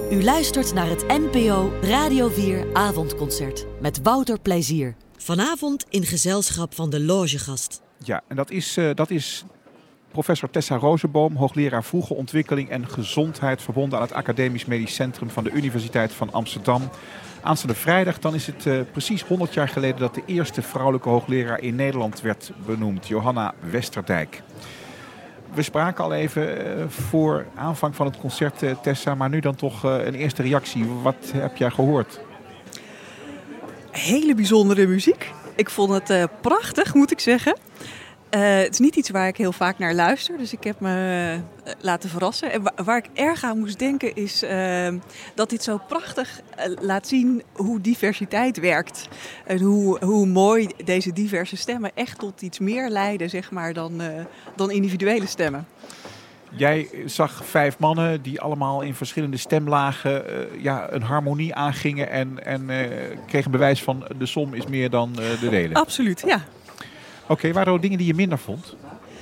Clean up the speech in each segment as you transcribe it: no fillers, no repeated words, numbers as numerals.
U luistert naar het NPO Radio 4 Avondconcert met Wouter Plezier. Vanavond in gezelschap van de logegast. Ja, en dat is professor Tessa Rozenboom, hoogleraar vroege ontwikkeling en gezondheid, verbonden aan het Academisch Medisch Centrum van de Universiteit van Amsterdam. Aanstaande vrijdag, dan is het precies 100 jaar geleden dat de eerste vrouwelijke hoogleraar in Nederland werd benoemd, Johanna Westerdijk. We spraken al even voor aanvang van het concert, Tessa, maar nu dan toch een eerste reactie. Wat heb jij gehoord? Hele bijzondere muziek. Ik vond het prachtig, moet ik zeggen. Het is niet iets waar ik heel vaak naar luister, dus ik heb me laten verrassen. En waar ik erg aan moest denken is dat dit zo prachtig laat zien hoe diversiteit werkt. En hoe mooi deze diverse stemmen echt tot iets meer leiden, zeg maar, dan individuele stemmen. Jij zag 5 mannen die allemaal in verschillende stemlagen een harmonie aangingen en kregen bewijs van de som is meer dan de delen. Absoluut, ja. Oké, waren er dingen die je minder vond?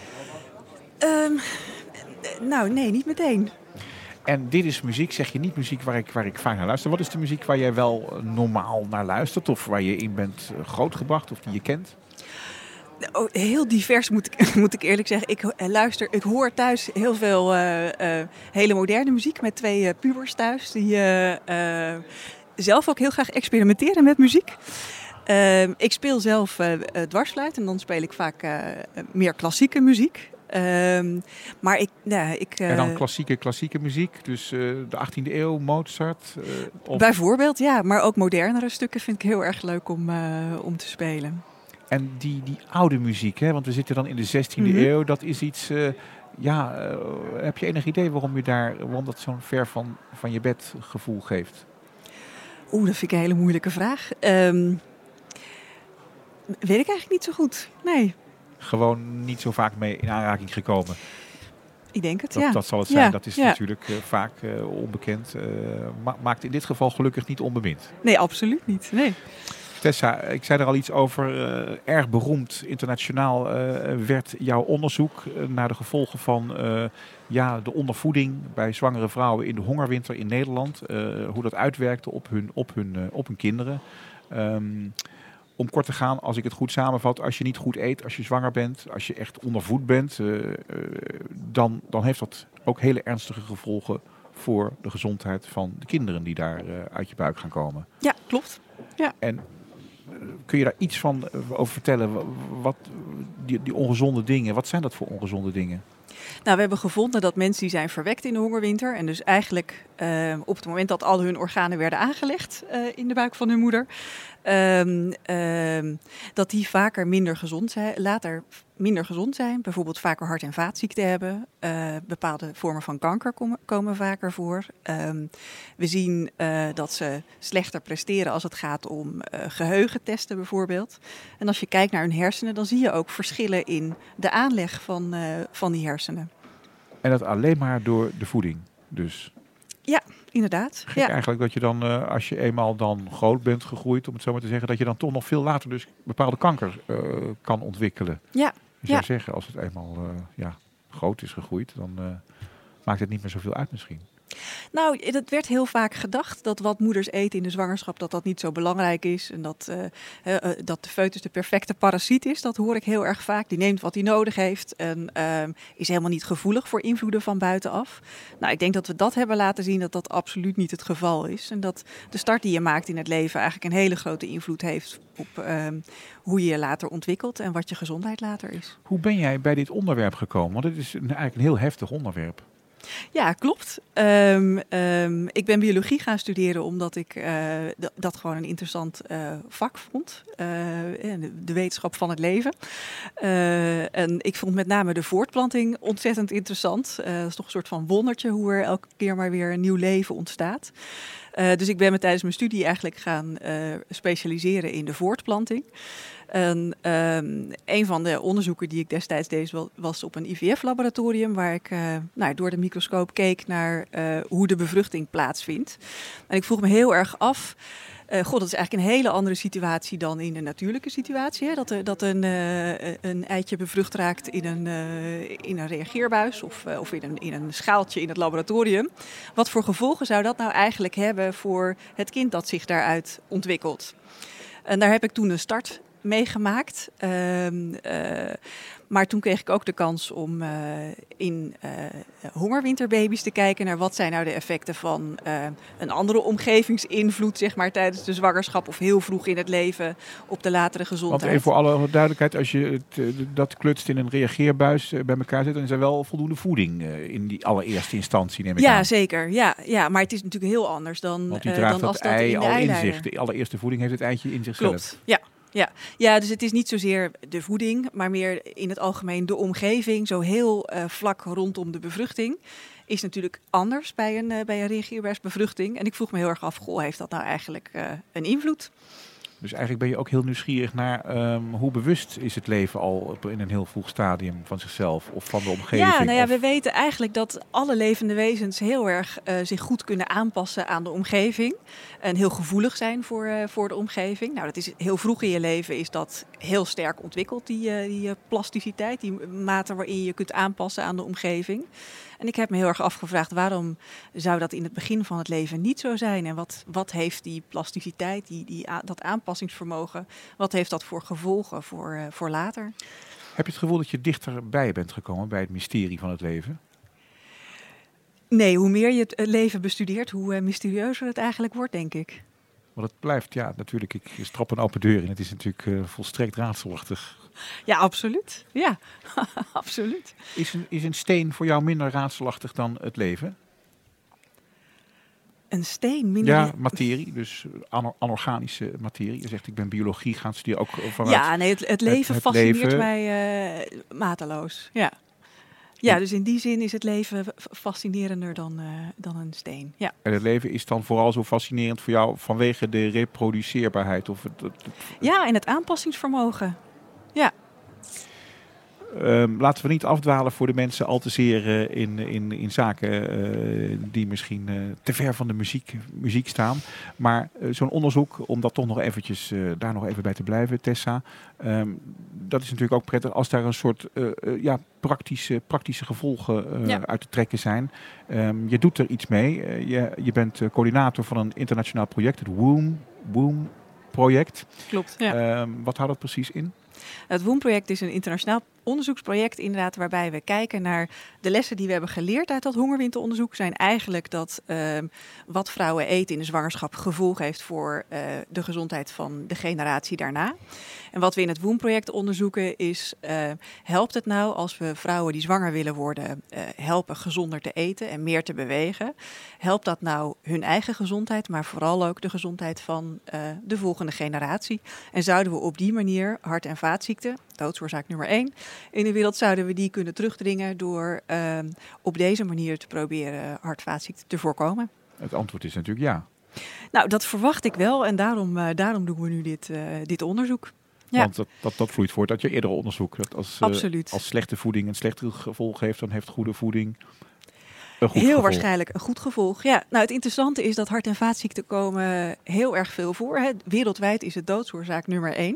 Nee, niet meteen. En dit is muziek, zeg je niet muziek waar ik vaak naar luister. Wat is de muziek waar jij wel normaal naar luistert of waar je in bent grootgebracht of die je kent? Heel divers moet ik eerlijk zeggen. Ik hoor thuis heel veel hele moderne muziek met 2 pubers thuis die zelf ook heel graag experimenteren met muziek. Ik speel zelf dwarsfluit en dan speel ik vaak meer klassieke muziek. Maar En dan klassieke muziek, dus de 18e eeuw, Mozart? Bijvoorbeeld, ja. Maar ook modernere stukken vind ik heel erg leuk om te spelen. En die oude muziek, hè? Want we zitten dan in de 16e eeuw, dat is iets... heb je enig idee waarom dat zo'n ver van je bed gevoel geeft? Dat vind ik een hele moeilijke vraag. Weet ik eigenlijk niet zo goed, nee. Gewoon niet zo vaak mee in aanraking gekomen? Ik denk het, Dat zal het zijn. Ja, dat is ja. natuurlijk vaak onbekend. Maakt in dit geval gelukkig niet onbemind. Nee, absoluut niet, nee. Tessa, ik zei er al iets over. Erg beroemd internationaal werd jouw onderzoek naar de gevolgen van de ondervoeding bij zwangere vrouwen in de hongerwinter in Nederland. Hoe dat uitwerkte op hun kinderen. Om kort te gaan, als ik het goed samenvat, als je niet goed eet, als je zwanger bent, als je echt ondervoed bent, dan heeft dat ook hele ernstige gevolgen voor de gezondheid van de kinderen die daar uit je buik gaan komen. Ja, klopt. Ja. En kun je daar iets van over vertellen? Wat die ongezonde dingen, wat zijn dat voor ongezonde dingen? Nou, we hebben gevonden dat mensen die zijn verwekt in de hongerwinter en dus eigenlijk op het moment dat al hun organen werden aangelegd in de buik van hun moeder, dat die vaker later minder gezond zijn. Bijvoorbeeld vaker hart- en vaatziekten hebben. Bepaalde vormen van kanker komen vaker voor. We zien dat ze slechter presteren als het gaat om geheugentesten bijvoorbeeld. En als je kijkt naar hun hersenen, dan zie je ook verschillen in de aanleg van die hersenen. En dat alleen maar door de voeding dus? Ja, inderdaad. Gek eigenlijk dat je dan, als je eenmaal dan groot bent gegroeid, om het zo maar te zeggen, dat je dan toch nog veel later dus bepaalde kanker kan ontwikkelen. Ja. Je zou zeggen, als het eenmaal groot is gegroeid, dan maakt het niet meer zoveel uit misschien. Nou, het werd heel vaak gedacht dat wat moeders eten in de zwangerschap, dat niet zo belangrijk is. En dat de foetus de perfecte parasiet is. Dat hoor ik heel erg vaak. Die neemt wat hij nodig heeft en is helemaal niet gevoelig voor invloeden van buitenaf. Nou, ik denk dat we dat hebben laten zien dat absoluut niet het geval is. En dat de start die je maakt in het leven eigenlijk een hele grote invloed heeft op hoe je je later ontwikkelt en wat je gezondheid later is. Hoe ben jij bij dit onderwerp gekomen? Want het is eigenlijk een heel heftig onderwerp. Ja, klopt. Ik ben biologie gaan studeren omdat ik dat gewoon een interessant vak vond. De wetenschap van het leven. En ik vond met name de voortplanting ontzettend interessant. Dat is toch een soort van wondertje hoe er elke keer maar weer een nieuw leven ontstaat. Dus ik ben me tijdens mijn studie eigenlijk gaan specialiseren in de voortplanting. En een van de onderzoeken die ik destijds deed was op een IVF-laboratorium, waar ik door de microscoop keek naar hoe de bevruchting plaatsvindt. En ik vroeg me heel erg af, dat is eigenlijk een hele andere situatie dan in een natuurlijke situatie. Hè? Dat een eitje bevrucht raakt in een reageerbuis of in een schaaltje in het laboratorium. Wat voor gevolgen zou dat nou eigenlijk hebben voor het kind dat zich daaruit ontwikkelt? En daar heb ik toen een start meegemaakt. Maar toen kreeg ik ook de kans om in hongerwinterbaby's te kijken naar wat zijn nou de effecten van een andere omgevingsinvloed, zeg maar, tijdens de zwangerschap of heel vroeg in het leven op de latere gezondheid. Want even voor alle duidelijkheid, als je dat klutst in een reageerbuis bij elkaar zit, dan is er wel voldoende voeding in die allereerste instantie, neem ik aan. Ja, zeker. Ja, maar het is natuurlijk heel anders dan, want die draagt dan als dat dat ei in de al in eileider. zich. De allereerste voeding heeft het eitje in zichzelf. Klopt, ja. Ja, dus het is niet zozeer de voeding, maar meer in het algemeen de omgeving. Zo heel vlak rondom de bevruchting is natuurlijk anders bij een reageerbuisbevruchting. En ik vroeg me heel erg af, heeft dat nou eigenlijk een invloed? Dus eigenlijk ben je ook heel nieuwsgierig naar hoe bewust is het leven al in een heel vroeg stadium van zichzelf of van de omgeving? Ja, we weten eigenlijk dat alle levende wezens heel erg zich goed kunnen aanpassen aan de omgeving. En heel gevoelig zijn voor de omgeving. Nou, dat is heel vroeg in je leven is dat heel sterk ontwikkeld, die plasticiteit, die mate waarin je je kunt aanpassen aan de omgeving. En ik heb me heel erg afgevraagd, waarom zou dat in het begin van het leven niet zo zijn? En wat heeft die plasticiteit, dat aanpassingsvermogen, wat heeft dat voor gevolgen voor later? Heb je het gevoel dat je dichterbij bent gekomen bij het mysterie van het leven? Nee, hoe meer je het leven bestudeert, hoe mysterieuzer het eigenlijk wordt, denk ik. Want het blijft, natuurlijk, ik strap een open deur in. Het is natuurlijk volstrekt raadselachtig. Ja, absoluut. Ja, absoluut. Is een steen voor jou minder raadselachtig dan het leven? Een steen minder? Ja, materie, dus anorganische materie. Je zegt, ik ben biologie gaan studeren. Ook vanuit ja, nee, het leven fascineert mij mateloos. Ja, dus in die zin is het leven fascinerender dan een steen. Ja. En het leven is dan vooral zo fascinerend voor jou vanwege de reproduceerbaarheid? Of Ja, en het aanpassingsvermogen. Ja. Laten we niet afdwalen voor de mensen al te zeer in zaken die misschien te ver van de muziek staan. Maar zo'n onderzoek, om dat toch nog eventjes daar nog even bij te blijven, Tessa. Dat is natuurlijk ook prettig als daar een soort praktische gevolgen uit te trekken zijn. Je doet er iets mee. Je bent coördinator van een internationaal project, het WOMB project. Klopt, ja. Wat houdt dat precies in? Het WOMB-project is een internationaal onderzoeksproject inderdaad waarbij we kijken naar de lessen die we hebben geleerd uit dat hongerwinteronderzoek. Zijn eigenlijk dat wat vrouwen eten in de zwangerschap gevolg heeft voor de gezondheid van de generatie daarna. En wat we in het WOMB-project onderzoeken is, helpt het nou als we vrouwen die zwanger willen worden helpen gezonder te eten en meer te bewegen? Helpt dat nou hun eigen gezondheid, maar vooral ook de gezondheid van de volgende generatie? En zouden we op die manier hart- en vaatziekten, doodsoorzaak nummer 1, in de wereld zouden we die kunnen terugdringen door op deze manier te proberen hart-vaatziekten te voorkomen? Het antwoord is natuurlijk ja. Nou, dat verwacht ik wel en daarom doen we nu dit onderzoek. Ja. Want dat vloeit voort uit je eerdere onderzoek. Dat als slechte voeding een slechte gevolg heeft, dan heeft goede voeding een goed gevolg. Waarschijnlijk een goed gevolg. Ja, nou, het interessante is dat hart- en vaatziekten komen heel erg veel voor. Hè. Wereldwijd is het doodsoorzaak nummer 1.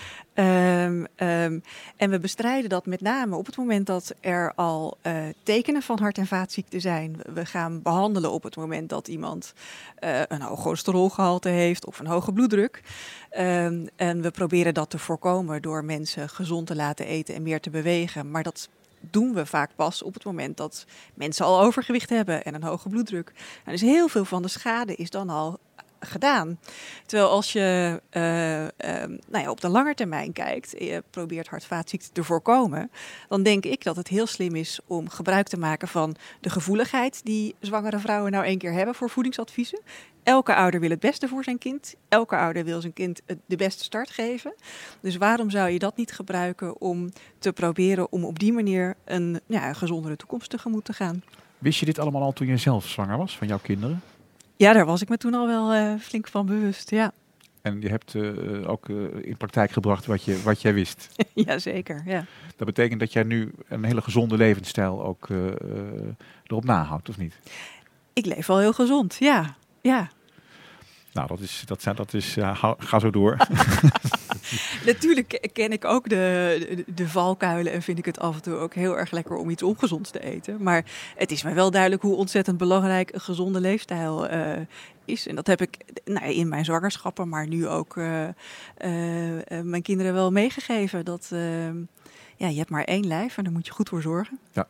En we bestrijden dat met name op het moment dat er al tekenen van hart- en vaatziekten zijn. We gaan behandelen op het moment dat iemand een hoog cholesterolgehalte heeft of een hoge bloeddruk. En we proberen dat te voorkomen door mensen gezond te laten eten en meer te bewegen. Maar dat doen we vaak pas op het moment dat mensen al overgewicht hebben en een hoge bloeddruk. Nou, dus heel veel van de schade is dan al gedaan. Terwijl als je op de lange termijn kijkt, je probeert hart-vaatziekten te voorkomen, dan denk ik dat het heel slim is om gebruik te maken van de gevoeligheid die zwangere vrouwen nou 1 keer hebben voor voedingsadviezen. Elke ouder wil het beste voor zijn kind. Elke ouder wil zijn kind de beste start geven. Dus waarom zou je dat niet gebruiken om te proberen om op die manier een gezondere toekomst tegemoet te gaan? Wist je dit allemaal al toen je zelf zwanger was van jouw kinderen? Ja, daar was ik me toen al wel flink van bewust, ja. En je hebt ook in praktijk gebracht wat jij wist? Jazeker, ja. Dat betekent dat jij nu een hele gezonde levensstijl ook erop nahoudt, of niet? Ik leef wel heel gezond, ja. Nou, dat is ga zo door. Natuurlijk ken ik ook de valkuilen en vind ik het af en toe ook heel erg lekker om iets ongezonds te eten. Maar het is mij wel duidelijk hoe ontzettend belangrijk een gezonde leefstijl is. En dat heb ik in mijn zwangerschappen, maar nu ook mijn kinderen wel meegegeven. Dat je hebt maar één lijf en daar moet je goed voor zorgen. Ja.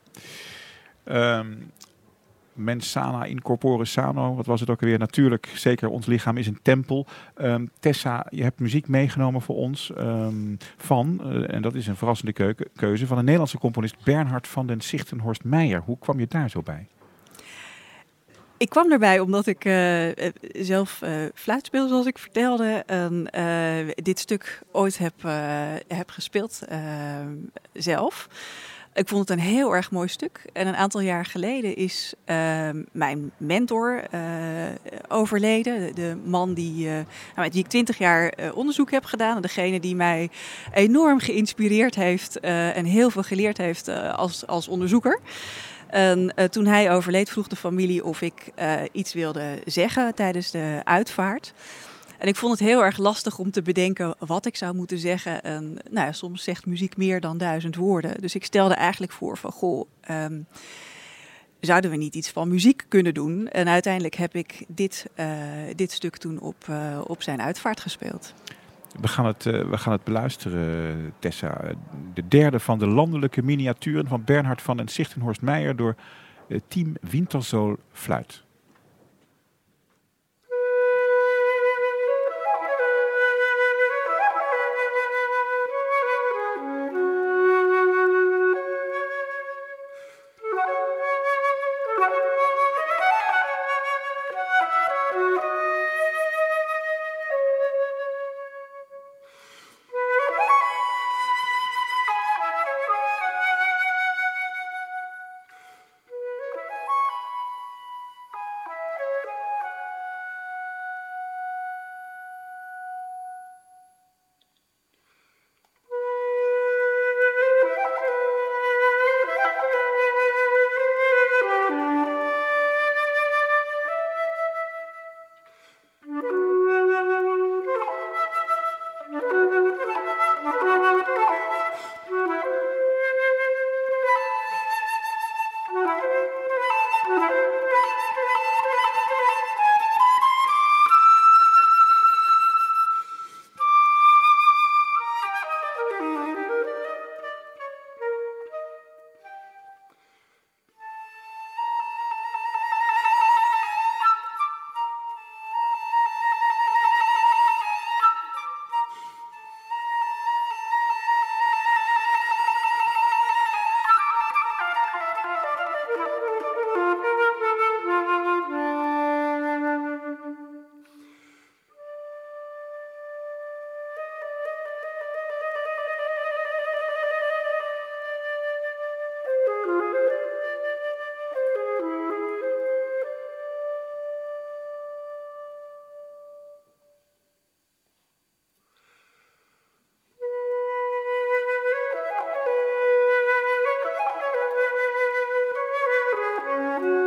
Mens sana in corpore sano, wat was het ook alweer? Natuurlijk, zeker ons lichaam is een tempel. Tessa, je hebt muziek meegenomen voor ons en dat is een verrassende keuze, van een Nederlandse componist Bernhard van den Sichtenhorst-Meijer. Hoe kwam je daar zo bij? Ik kwam erbij omdat ik zelf fluit speel, zoals ik vertelde. En dit stuk ooit heb gespeeld zelf. Ik vond het een heel erg mooi stuk. En een aantal jaar geleden is mijn mentor overleden. De man met wie ik 20 jaar onderzoek heb gedaan. En degene die mij enorm geïnspireerd heeft en heel veel geleerd heeft als onderzoeker. En toen hij overleed vroeg de familie of ik iets wilde zeggen tijdens de uitvaart. En ik vond het heel erg lastig om te bedenken wat ik zou moeten zeggen. En soms zegt muziek meer dan 1000 woorden. Dus ik stelde eigenlijk voor van, zouden we niet iets van muziek kunnen doen? En uiteindelijk heb ik dit stuk toen op zijn uitvaart gespeeld. We gaan het beluisteren, Tessa. De derde van de landelijke miniaturen van Bernhard van den Sichtenhorst-Meijer door Team Winterzool Fluit.